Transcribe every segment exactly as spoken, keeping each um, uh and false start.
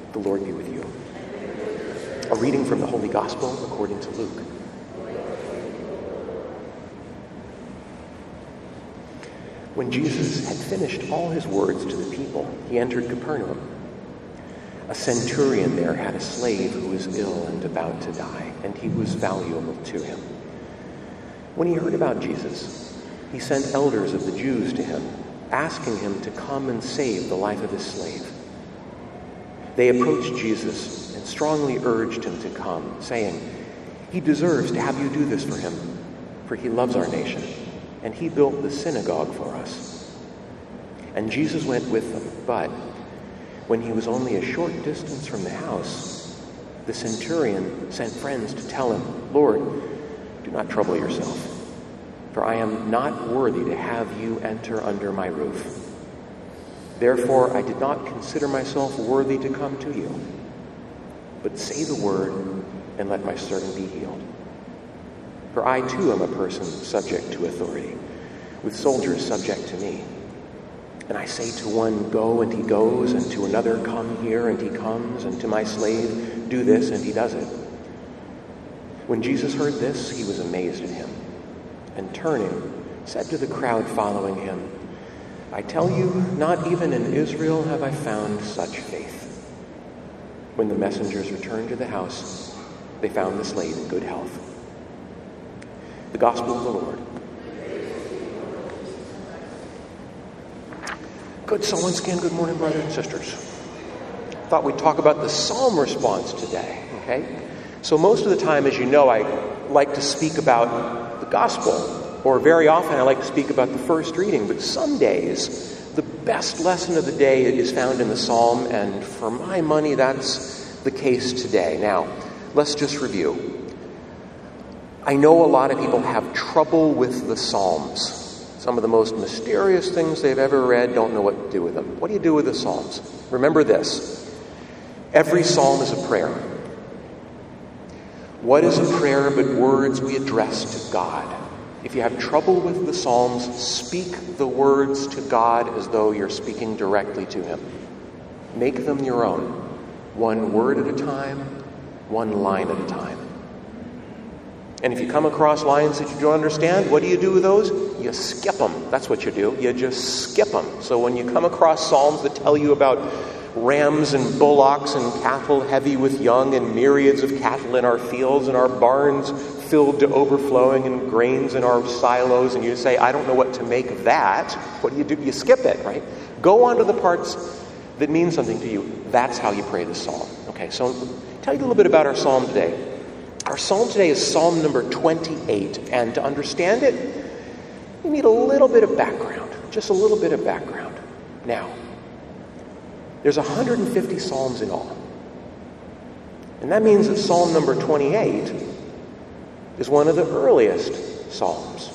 The Lord be with you. A reading from the Holy Gospel according to Luke. When Jesus had finished all his words to the people, he entered Capernaum. A centurion there had a slave who was ill and about to die, and he was valuable to him. When he heard about Jesus, he sent elders of the Jews to him, asking him to come and save the life of his slave. They approached Jesus and strongly urged him to come, saying, "He deserves to have you do this for him, for he loves our nation, and he built the synagogue for us." And Jesus went with them, but when he was only a short distance from the house, the centurion sent friends to tell him, "Lord, do not trouble yourself, for I am not worthy to have you enter under my roof. Therefore, I did not consider myself worthy to come to you. But say the word, and let my servant be healed. For I too am a person subject to authority, with soldiers subject to me. And I say to one, 'Go,' and he goes, and to another, 'Come here,' and he comes, and to my slave, 'Do this,' and he does it." When Jesus heard this, he was amazed at him, and turning, said to the crowd following him, "I tell you, not even in Israel have I found such faith." When the messengers returned to the house, they found the slave in good health. The Gospel of the Lord. Good. So once again, good morning, brothers and sisters. Thought we'd talk about the psalm response today, okay? So most of the time, as you know, I like to speak about the Gospel, or very often I like to speak about the first reading, but some days the best lesson of the day is found in the psalm, and for my money, that's the case today. Now, let's just review. I know a lot of people have trouble with the Psalms. Some of the most mysterious things they've ever read, don't know what to do with them. What do you do with the Psalms? Remember this. Every psalm is a prayer. What is a prayer but words we address to God? If you have trouble with the Psalms, speak the words to God as though you're speaking directly to him. Make them your own. One word at a time, one line at a time. And if you come across lines that you don't understand, what do you do with those? You skip them. That's what you do. You just skip them. So when you come across psalms that tell you about rams and bullocks and cattle heavy with young and myriads of cattle in our fields and our barns filled to overflowing and grains in our silos, and you say, "I don't know what to make of that," what do you do? You skip it, right? Go on to the parts that mean something to you. That's how you pray the psalm. Okay, so I'll tell you a little bit about our psalm today. Our psalm today is Psalm number twenty-eight, and to understand it, you need a little bit of background, just a little bit of background. Now, there's one hundred fifty psalms in all, and that means that Psalm number twenty-eight is one of the earliest psalms.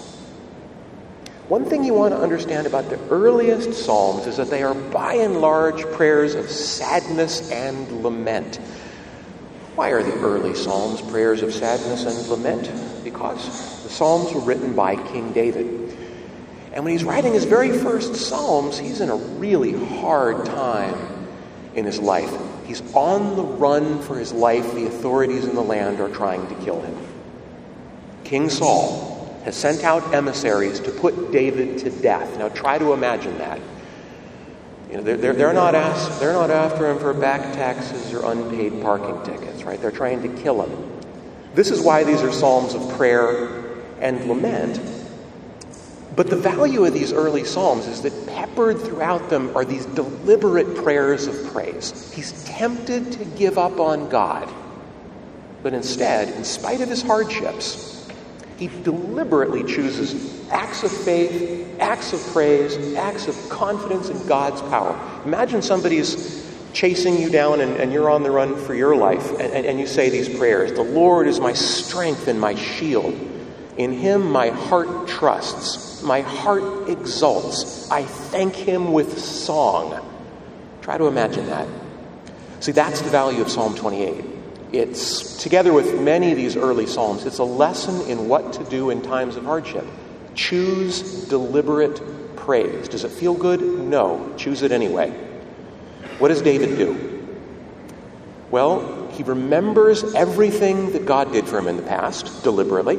One thing you want to understand about the earliest psalms is that they are by and large prayers of sadness and lament. Why are the early psalms prayers of sadness and lament? Because the psalms were written by King David. And when he's writing his very first psalms, he's in a really hard time in his life. He's on the run for his life. The authorities in the land are trying to kill him. King Saul has sent out emissaries to put David to death. Now try to imagine that. You know, they're, they're, they're, not asked, they're not after him for back taxes or unpaid parking tickets, right? They're trying to kill him. This is why these are psalms of prayer and lament. But the value of these early psalms is that peppered throughout them are these deliberate prayers of praise. He's tempted to give up on God. But instead, in spite of his hardships, he deliberately chooses acts of faith, acts of praise, acts of confidence in God's power. Imagine somebody's chasing you down and, and you're on the run for your life, and, and, and you say these prayers. "The Lord is my strength and my shield. In him my heart trusts. My heart exults. I thank him with song." Try to imagine that. See, that's the value of Psalm twenty-eight. It's, together with many of these early psalms, it's a lesson in what to do in times of hardship. Choose deliberate praise. Does it feel good? No. Choose it anyway. What does David do? Well, he remembers everything that God did for him in the past, deliberately.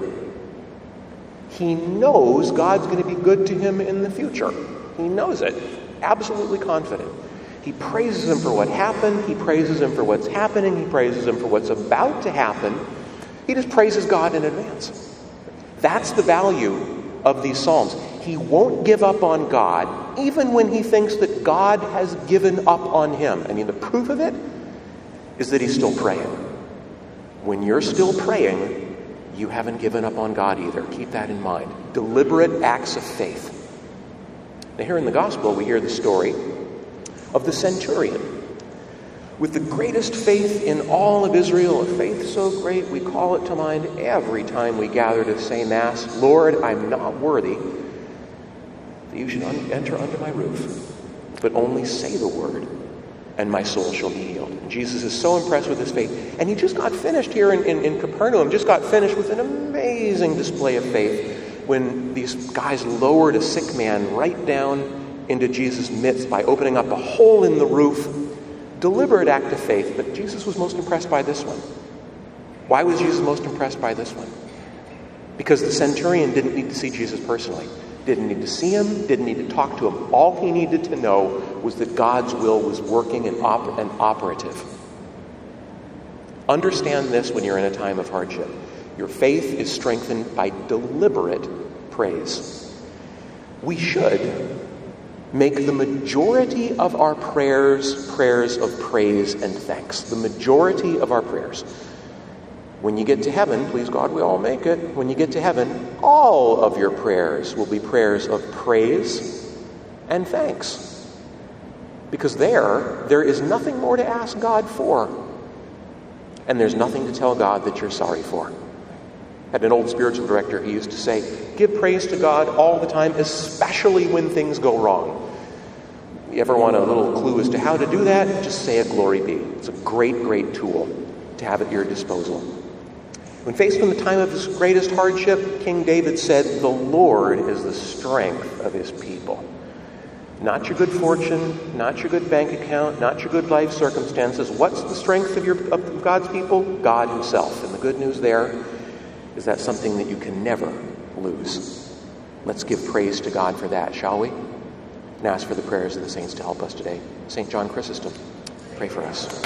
He knows God's going to be good to him in the future. He knows it, absolutely confident. He praises him for what happened. He praises him for what's happening. He praises him for what's about to happen. He just praises God in advance. That's the value of these Psalms. He won't give up on God, even when he thinks that God has given up on him. I mean, the proof of it is that he's still praying. When you're still praying, you haven't given up on God either. Keep that in mind. Deliberate acts of faith. Now, here in the Gospel, we hear the story of the centurion. With the greatest faith in all of Israel, a faith so great we call it to mind every time we gather to say Mass, Lord, I'm not worthy that you should un- enter under my roof, but only say the word, and my soul shall be healed. And Jesus is so impressed with his faith. And he just got finished here in, in, in Capernaum, just got finished with an amazing display of faith when these guys lowered a sick man right down into Jesus' midst by opening up a hole in the roof. Deliberate act of faith, but Jesus was most impressed by this one. Why was Jesus most impressed by this one? Because the centurion didn't need to see Jesus personally. Didn't need to see him, didn't need to talk to him. All he needed to know was that God's will was working and, op- and operative. Understand this when you're in a time of hardship. Your faith is strengthened by deliberate praise. We should make the majority of our prayers prayers of praise and thanks. The majority of our prayers. When you get to heaven, please God, we all make it. When you get to heaven, all of your prayers will be prayers of praise and thanks. Because there, there is nothing more to ask God for. And there's nothing to tell God that you're sorry for. I had an old spiritual director who used to say, give praise to God all the time, especially when things go wrong. You ever want a little clue as to how to do that? Just say a glory be. It's a great, great tool to have at your disposal. When faced with the time of his greatest hardship, King David said, the Lord is the strength of his people. Not your good fortune, not your good bank account, not your good life circumstances. What's the strength of, your, of God's people? God himself. And the good news there is that something that you can never lose. Let's give praise to God for that, shall we? And ask for the prayers of the saints to help us today. Saint John Chrysostom, pray for us.